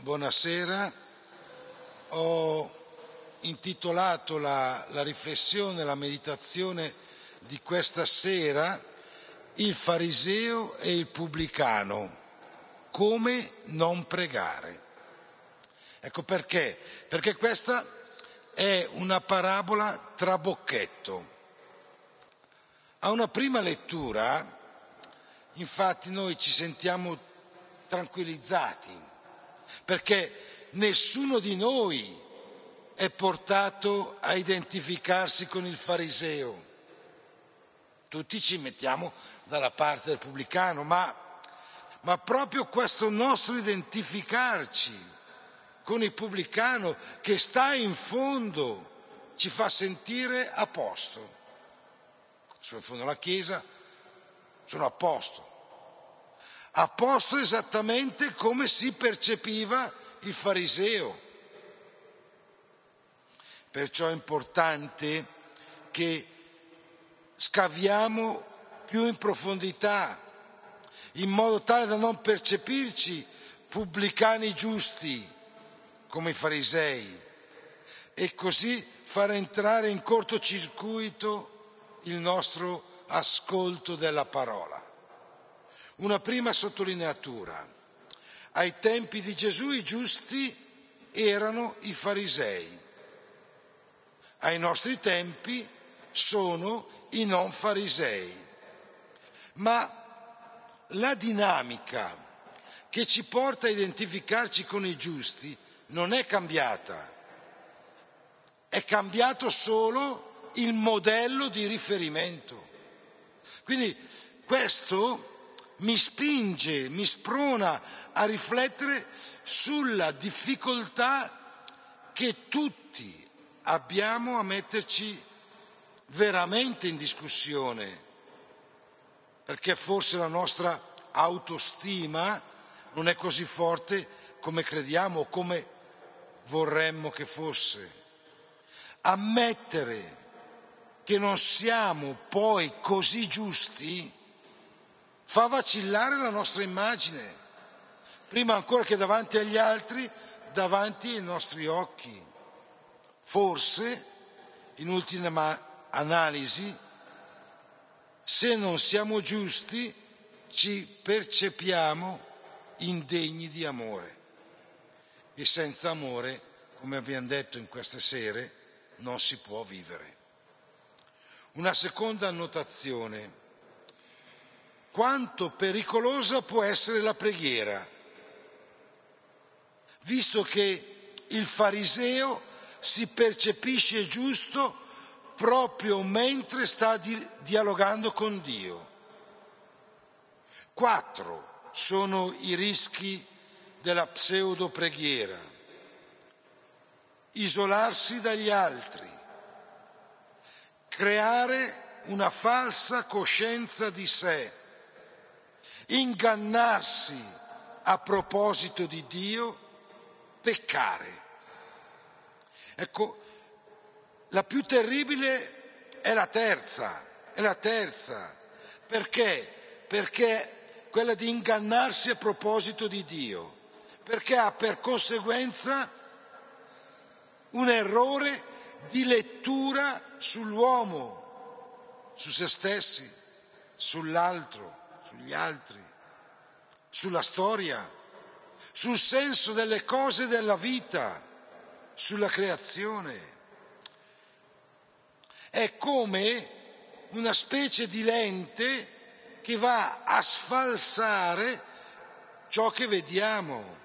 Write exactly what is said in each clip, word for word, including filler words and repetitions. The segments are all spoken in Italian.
Buonasera. Ho intitolato la, la riflessione, la meditazione di questa sera Il fariseo e il pubblicano, come non pregare. Ecco perché? Perché questa è una parabola trabocchetto. A una prima lettura, infatti, noi ci sentiamo tranquillizzati, perché nessuno di noi è portato a identificarsi con il fariseo. Tutti ci mettiamo dalla parte del pubblicano, ma, ma proprio questo nostro identificarci con il pubblicano che sta in fondo ci fa sentire a posto. Sono in fondo alla chiesa, sono a posto. A posto esattamente come si percepiva il fariseo. Perciò è importante che scaviamo più in profondità, in modo tale da non percepirci pubblicani giusti come i farisei e così far entrare in cortocircuito il nostro ascolto della parola. Una prima sottolineatura. Ai tempi di Gesù i giusti erano i farisei. Ai nostri tempi sono i non farisei. Ma la dinamica che ci porta a identificarci con i giusti non è cambiata. È cambiato solo il modello di riferimento. Quindi questo mi spinge, mi sprona a riflettere sulla difficoltà che tutti abbiamo a metterci veramente in discussione, perché forse la nostra autostima non è così forte come crediamo o come vorremmo che fosse. Ammettere che non siamo poi così giusti fa vacillare la nostra immagine, prima ancora che davanti agli altri, davanti ai nostri occhi. Forse, in ultima analisi, se non siamo giusti, ci percepiamo indegni di amore. E senza amore, come abbiamo detto in queste sere, non si può vivere. Una seconda annotazione. Quanto pericolosa può essere la preghiera, visto che il fariseo si percepisce giusto proprio mentre sta di- dialogando con Dio. Quattro sono i rischi della pseudo preghiera: isolarsi dagli altri, creare una falsa coscienza di sé, ingannarsi a proposito di Dio, peccare. Ecco, la più terribile è la terza, è la terza. Perché? Perché quella di ingannarsi a proposito di Dio, perché ha per conseguenza un errore di lettura sull'uomo, su se stessi, sull'altro, sugli altri, sulla storia, sul senso delle cose della vita, sulla creazione. È come una specie di lente che va a sfalsare ciò che vediamo.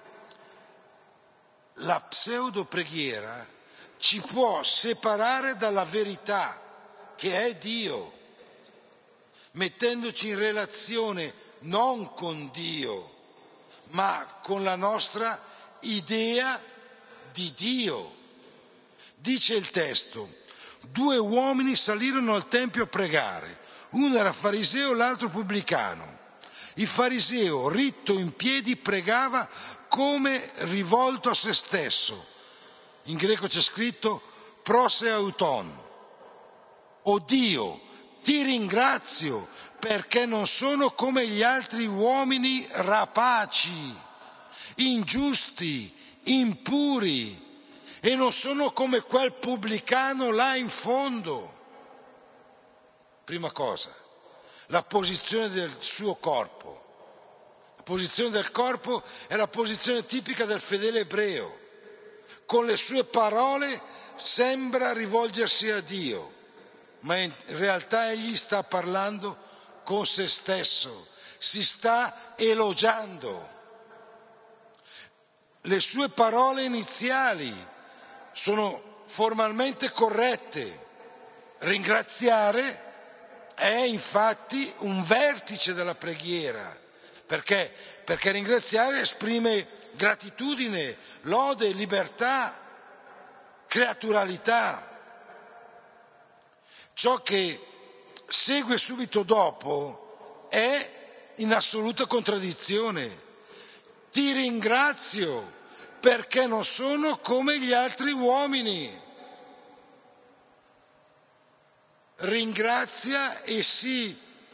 La pseudo preghiera ci può separare dalla verità che è Dio, mettendoci in relazione non con Dio, ma con la nostra idea di Dio. Dice il testo: due uomini salirono al tempio a pregare, uno era fariseo, l'altro pubblicano. Il fariseo, ritto in piedi, pregava come rivolto a se stesso. In greco c'è scritto proseuton: o Dio, ti ringrazio perché non sono come gli altri uomini rapaci, ingiusti, impuri e non sono come quel pubblicano là in fondo. Prima cosa, la posizione del suo corpo. La posizione del corpo è la posizione tipica del fedele ebreo. Con le sue parole sembra rivolgersi a Dio, ma in realtà egli sta parlando con se stesso, si sta elogiando. Le sue parole iniziali sono formalmente corrette. Ringraziare è infatti un vertice della preghiera. Perché? Perché ringraziare esprime gratitudine, lode, libertà, creaturalità. Ciò che segue subito dopo è in assoluta contraddizione. Ti ringrazio perché non sono come gli altri uomini. Ringrazia e si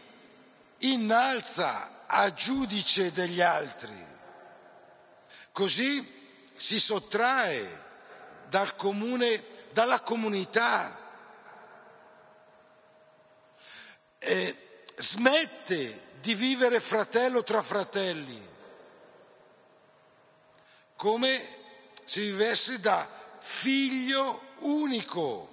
innalza a giudice degli altri. Così si sottrae dal comune, dalla comunità. E smette di vivere fratello tra fratelli, come se vivesse da figlio unico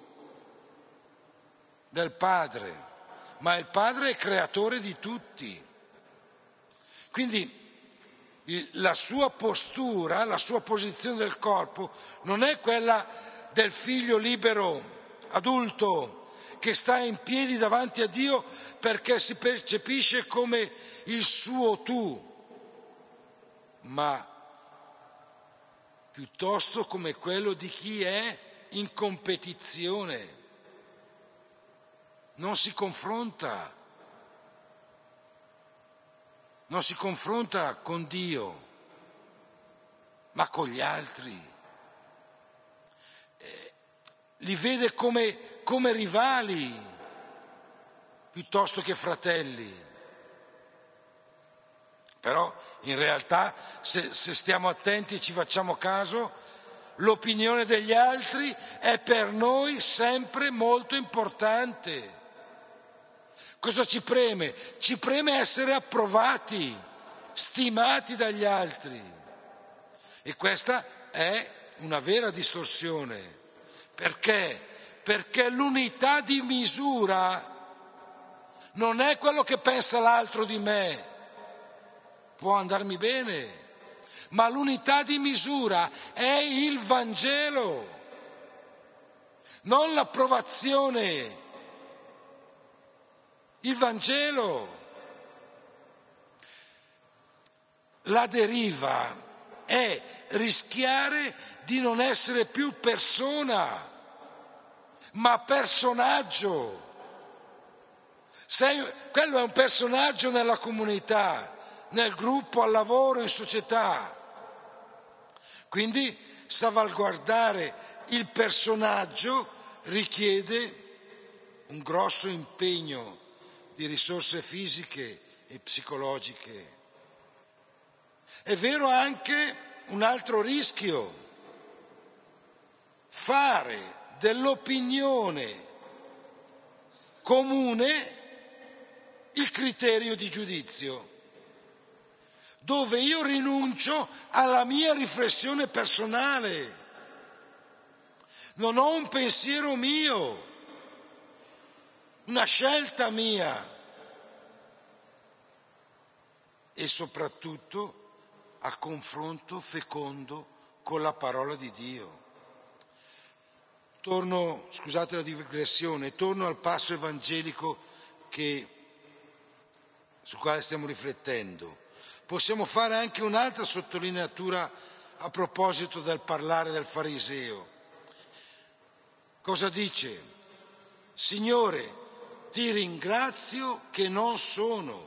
del Padre, ma il Padre è creatore di tutti. Quindi la sua postura, la sua posizione del corpo non è quella del figlio libero, adulto, che sta in piedi davanti a Dio perché si percepisce come il suo tu, ma piuttosto come quello di chi è in competizione. Non si confronta, non si confronta con Dio, ma con gli altri. Eh, li vede come, come rivali piuttosto che fratelli. Però in realtà, se, se stiamo attenti e ci facciamo caso, l'opinione degli altri è per noi sempre molto importante. Cosa ci preme? Ci preme essere approvati, stimati dagli altri. E questa è una vera distorsione. Perché? Perché l'unità di misura non è quello che pensa l'altro di me. Può andarmi bene, ma l'unità di misura è il Vangelo, non l'approvazione. Il Vangelo. La deriva è rischiare di non essere più persona, ma personaggio. Sei, quello è un personaggio nella comunità, nel gruppo, al lavoro, in società. Quindi salvaguardare il personaggio richiede un grosso impegno di risorse fisiche e psicologiche. È vero anche un altro rischio: fare dell'opinione comune il criterio di giudizio, dove io rinuncio alla mia riflessione personale, non ho un pensiero mio, una scelta mia, e soprattutto al confronto fecondo con la parola di Dio. Torno, scusate la digressione, torno al passo evangelico che, sul quale stiamo riflettendo. Possiamo fare anche un'altra sottolineatura a proposito del parlare del fariseo. Cosa dice? Signore, ti ringrazio che non sono.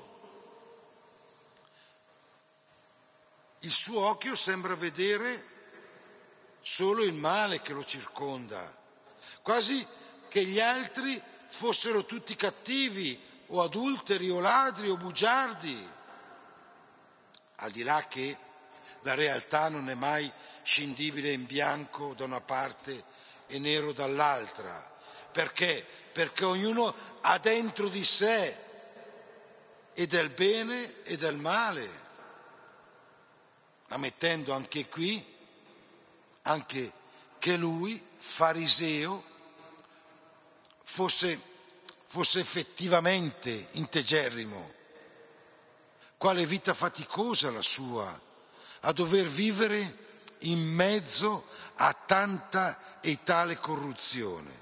Il suo occhio sembra vedere solo il male che lo circonda, quasi che gli altri fossero tutti cattivi o adulteri o ladri o bugiardi, al di là che la realtà non è mai scindibile in bianco da una parte e nero dall'altra. Perché? Perché ognuno ha dentro di sé e del bene e del male, ammettendo anche qui anche che lui, fariseo, fosse, fosse effettivamente integerrimo. Quale vita faticosa la sua, a dover vivere in mezzo a tanta e tale corruzione.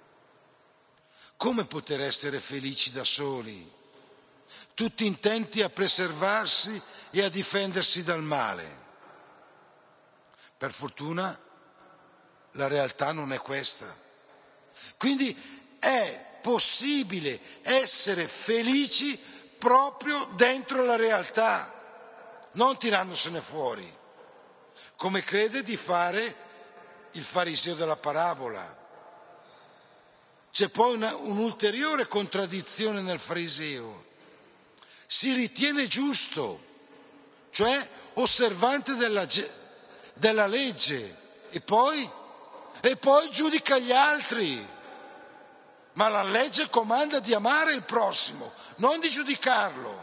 Come poter essere felici da soli, tutti intenti a preservarsi e a difendersi dal male? Per fortuna la realtà non è questa. Quindi è possibile essere felici proprio dentro la realtà, non tirandosene fuori, come crede di fare il fariseo della parabola. C'è poi una, un'ulteriore contraddizione nel fariseo. Si ritiene giusto, cioè osservante della, della legge, e poi, e poi giudica gli altri. Ma la legge comanda di amare il prossimo, non di giudicarlo.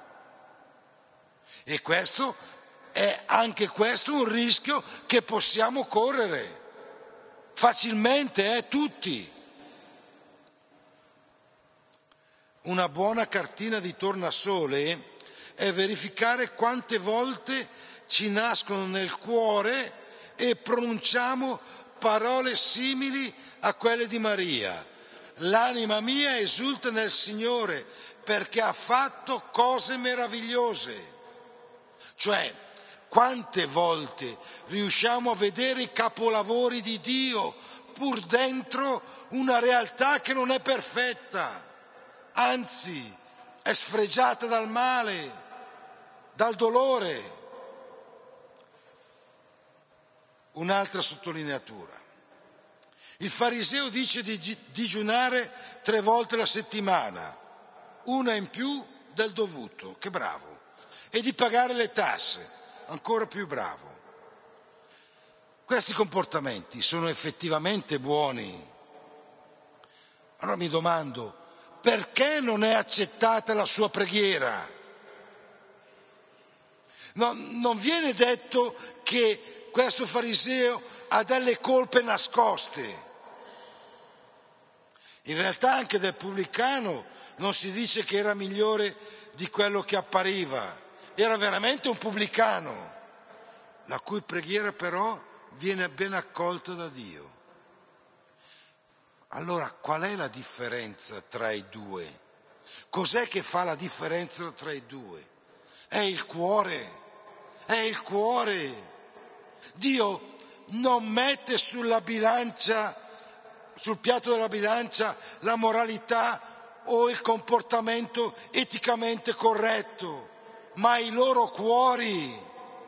E questo è anche questo un rischio che possiamo correre facilmente, eh, tutti. Una buona cartina di tornasole è verificare quante volte ci nascono nel cuore e pronunciamo parole simili a quelle di Maria. L'anima mia esulta nel Signore perché ha fatto cose meravigliose. Cioè, quante volte riusciamo a vedere i capolavori di Dio pur dentro una realtà che non è perfetta, anzi è sfregiata dal male, dal dolore. Un'altra sottolineatura. Il fariseo dice di digiunare tre volte la settimana, una in più del dovuto, che bravo, e di pagare le tasse, ancora più bravo. Questi comportamenti sono effettivamente buoni. Allora mi domando, perché non è accettata la sua preghiera? No, non viene detto che questo fariseo ha delle colpe nascoste. In realtà anche del pubblicano non si dice che era migliore di quello che appariva, era veramente un pubblicano, la cui preghiera però viene ben accolta da Dio. Allora qual è la differenza tra i due? Cos'è che fa la differenza tra i due? È il cuore, è il cuore. Dio non mette sulla bilancia, sul piatto della bilancia, la moralità o il comportamento eticamente corretto, ma i loro cuori.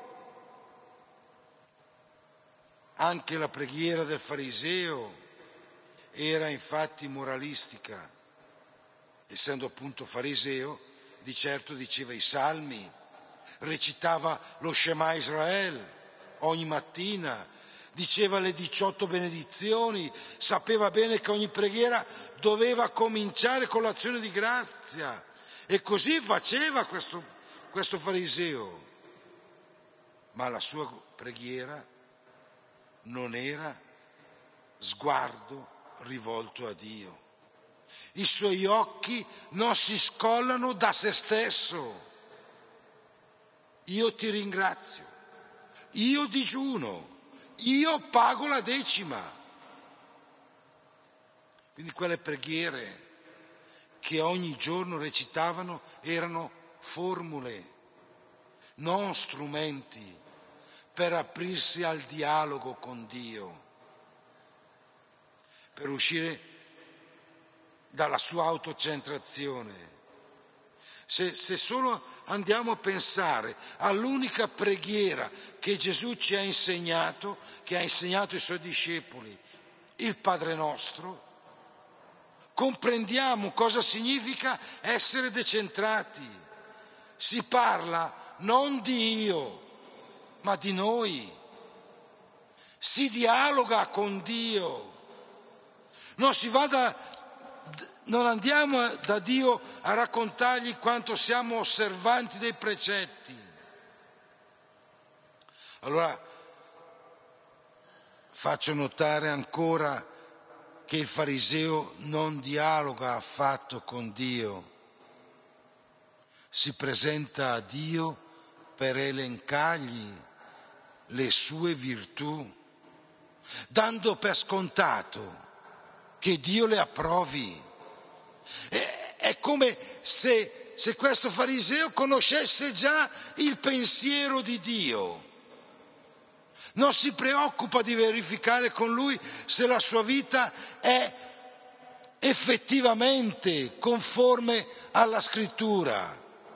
Anche la preghiera del fariseo era infatti moralistica, essendo appunto fariseo, di certo diceva i salmi, recitava lo Shema Israel ogni mattina, diceva le diciotto benedizioni, sapeva bene che ogni preghiera doveva cominciare con l'azione di grazia, e così faceva questo, questo fariseo. Ma la sua preghiera non era sguardo rivolto a Dio. I suoi occhi non si scollano da se stesso. Io ti ringrazio, io digiuno, io pago la decima. Quindi quelle preghiere che ogni giorno recitavano erano formule, non strumenti per aprirsi al dialogo con Dio, per uscire dalla sua autocentrazione. Se, se solo andiamo a pensare all'unica preghiera che Gesù ci ha insegnato, che ha insegnato ai suoi discepoli, il Padre Nostro, comprendiamo cosa significa essere decentrati. Si parla non di io, ma di noi. Si dialoga con Dio. Non si va da, non andiamo da Dio a raccontargli quanto siamo osservanti dei precetti. Allora faccio notare ancora che il fariseo non dialoga affatto con Dio, si presenta a Dio per elencargli le sue virtù, dando per scontato che Dio le approvi. È, è come se, se questo fariseo conoscesse già il pensiero di Dio. Non si preoccupa di verificare con lui se la sua vita è effettivamente conforme alla Scrittura.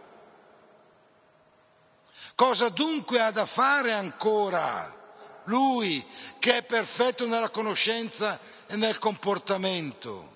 Cosa dunque ha da fare ancora lui che è perfetto nella conoscenza e nel comportamento?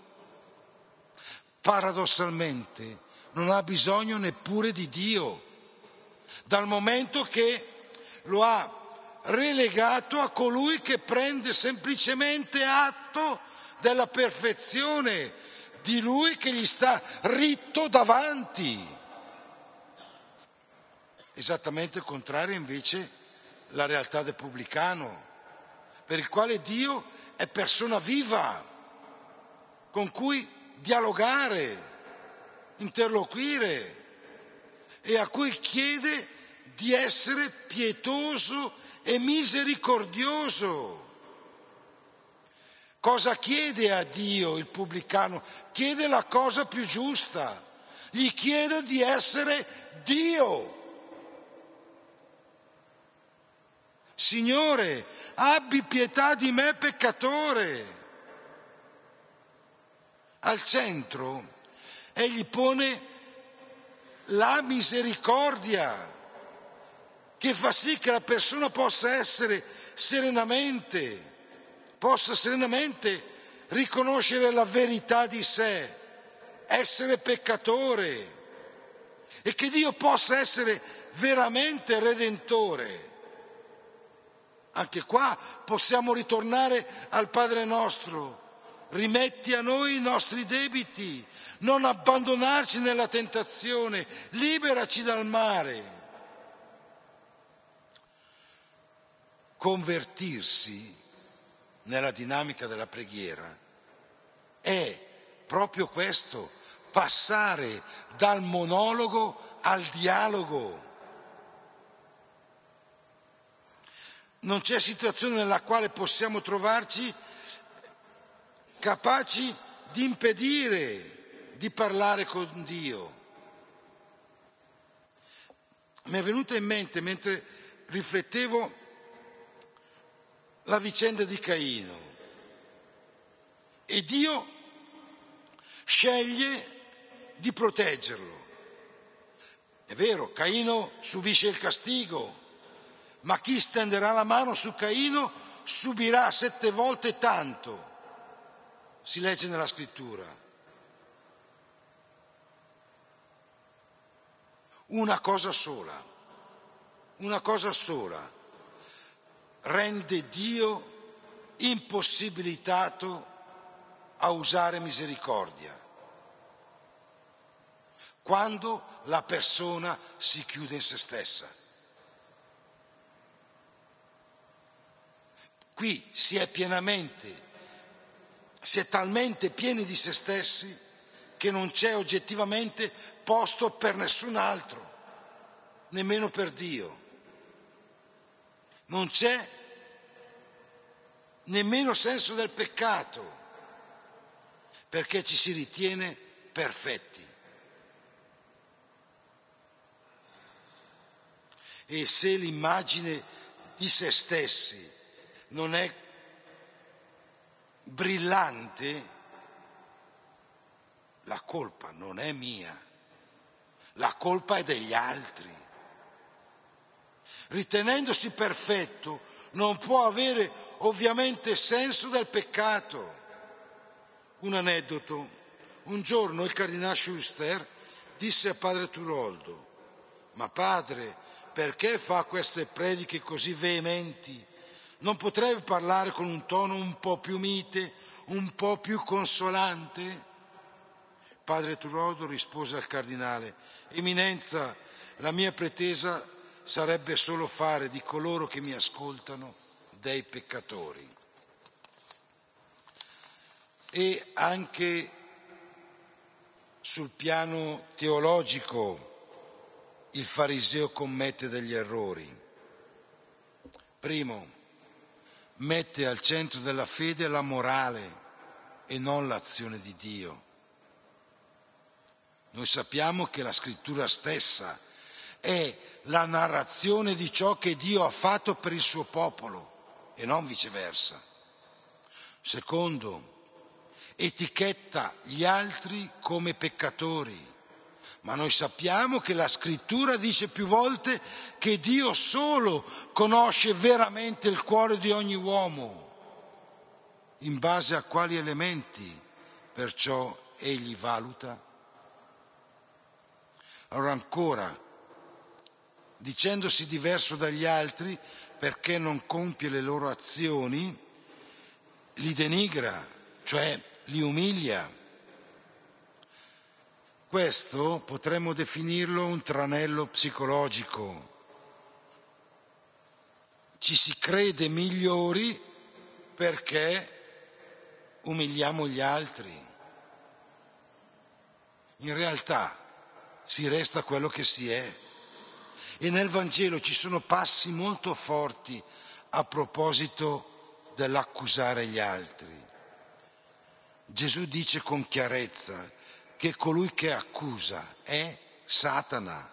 Paradossalmente non ha bisogno neppure di Dio, dal momento che lo ha relegato a colui che prende semplicemente atto della perfezione di lui che gli sta ritto davanti. Esattamente il contrario invece la realtà del pubblicano, per il quale Dio è persona viva, con cui dialogare, interloquire e a cui chiede di essere pietoso e misericordioso. Cosa chiede a Dio il pubblicano? Chiede la cosa più giusta, gli chiede di essere Dio. Signore, abbi pietà di me peccatore. Al centro egli pone la misericordia, che fa sì che la persona possa essere serenamente, possa serenamente riconoscere la verità di sé, essere peccatore, e che Dio possa essere veramente redentore. Anche qua possiamo ritornare al Padre nostro. Rimetti a noi i nostri debiti, non abbandonarci nella tentazione, liberaci dal male. Convertirsi nella dinamica della preghiera è proprio questo, passare dal monologo al dialogo. Non c'è situazione nella quale possiamo trovarci capaci di impedire di parlare con Dio. Mi è venuta in mente, mentre riflettevo, la vicenda di Caino. E Dio sceglie di proteggerlo. È vero, Caino subisce il castigo, ma chi stenderà la mano su Caino subirà sette volte tanto, si legge nella Scrittura. Una cosa sola, una cosa sola rende Dio impossibilitato a usare misericordia: quando la persona si chiude in se stessa. Qui si è pienamente, si è talmente pieni di se stessi che non c'è oggettivamente posto per nessun altro, nemmeno per Dio. Non c'è nemmeno senso del peccato, perché ci si ritiene perfetti. E se l'immagine di se stessi non è brillante, la colpa non è mia, la colpa è degli altri. Ritenendosi perfetto non può avere ovviamente senso del peccato. Un aneddoto: un giorno il cardinale Schuster disse a padre Turoldo: ma padre, perché fa queste prediche così veementi? Non potrebbe parlare con un tono un po' più mite, un po' più consolante? Padre Turodo rispose al cardinale: Eminenza, la mia pretesa sarebbe solo fare di coloro che mi ascoltano dei peccatori. E anche sul piano teologico il fariseo commette degli errori. Primo, mette al centro della fede la morale e non l'azione di Dio. Noi sappiamo che la scrittura stessa è la narrazione di ciò che Dio ha fatto per il suo popolo e non viceversa. Secondo, etichetta gli altri come peccatori, ma noi sappiamo che la scrittura dice più volte che Dio solo conosce veramente il cuore di ogni uomo, in base a quali elementi perciò egli valuta. Allora ancora, dicendosi diverso dagli altri perché non compie le loro azioni, li denigra, cioè li umilia. Questo potremmo definirlo un tranello psicologico. Ci si crede migliori perché umiliamo gli altri. In realtà si resta quello che si è. E nel Vangelo ci sono passi molto forti a proposito dell'accusare gli altri. Gesù dice con chiarezza che colui che accusa è Satana.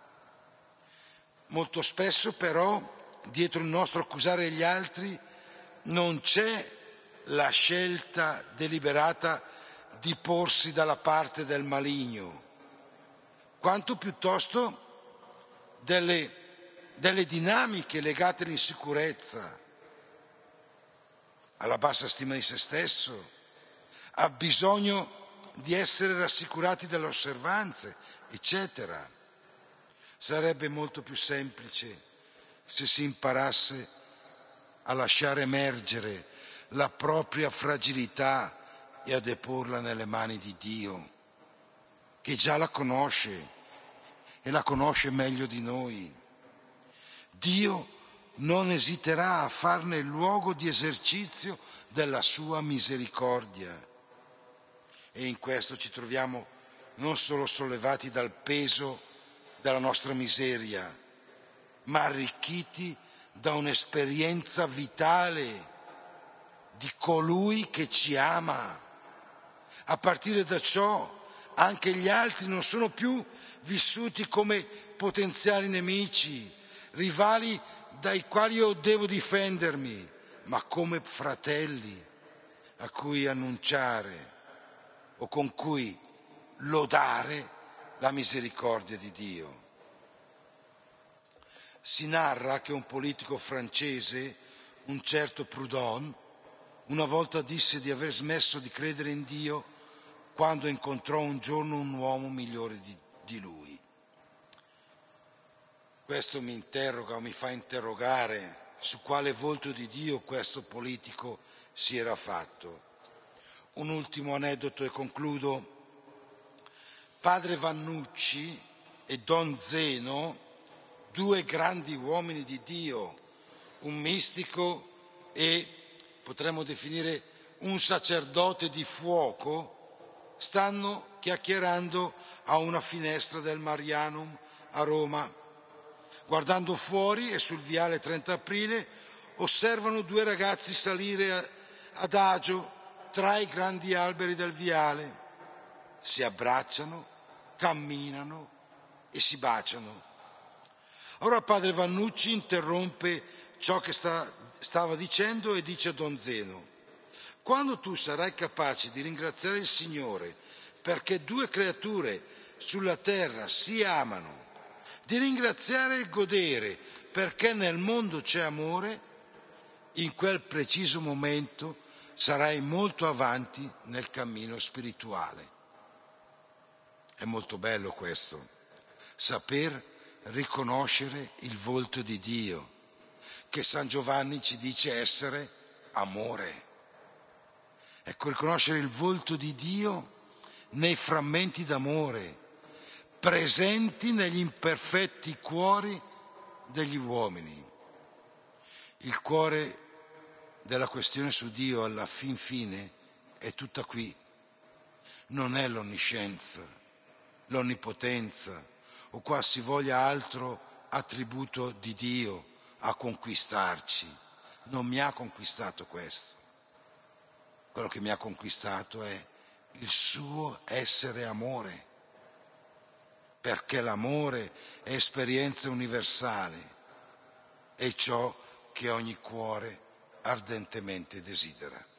Molto spesso però dietro il nostro accusare gli altri non c'è la scelta deliberata di porsi dalla parte del maligno, quanto piuttosto delle, delle dinamiche legate all'insicurezza, alla bassa stima di se stesso, ha bisogno di essere rassicurati dalle osservanze, eccetera. Sarebbe molto più semplice se si imparasse a lasciare emergere la propria fragilità e a deporla nelle mani di Dio, che già la conosce e la conosce meglio di noi. Dio non esiterà a farne il luogo di esercizio della sua misericordia. E in questo ci troviamo non solo sollevati dal peso della nostra miseria, ma arricchiti da un'esperienza vitale di colui che ci ama. A partire da ciò, anche gli altri non sono più vissuti come potenziali nemici, rivali dai quali io devo difendermi, ma come fratelli a cui annunciare o con cui lodare la misericordia di Dio. Si narra che un politico francese, un certo Proudhon, una volta disse di aver smesso di credere in Dio quando incontrò un giorno un uomo migliore di, di lui. Questo mi interroga o mi fa interrogare su quale volto di Dio questo politico si era fatto. Un ultimo aneddoto e concludo. Padre Vannucci e Don Zeno, due grandi uomini di Dio, un mistico e potremmo definire un sacerdote di fuoco, stanno chiacchierando a una finestra del Marianum a Roma. Guardando fuori e sul viale trenta aprile osservano due ragazzi salire adagio tra i grandi alberi del viale. Si abbracciano, camminano e si baciano. Allora padre Vannucci interrompe ciò che sta, stava dicendo e dice a Don Zeno: quando tu sarai capace di ringraziare il Signore perché due creature sulla terra si amano, di ringraziare e godere perché nel mondo c'è amore, in quel preciso momento sarai molto avanti nel cammino spirituale. È molto bello questo, saper riconoscere il volto di Dio, che San Giovanni ci dice essere amore. Ecco, riconoscere il volto di Dio nei frammenti d'amore presenti negli imperfetti cuori degli uomini. Il cuore della questione su Dio alla fin fine è tutta qui. Non è l'onniscienza, l'onnipotenza o qualsivoglia altro attributo di Dio a conquistarci. Non mi ha conquistato questo. Quello che mi ha conquistato è il suo essere amore, perché l'amore è esperienza universale, è ciò che ogni cuore ardentemente desidera.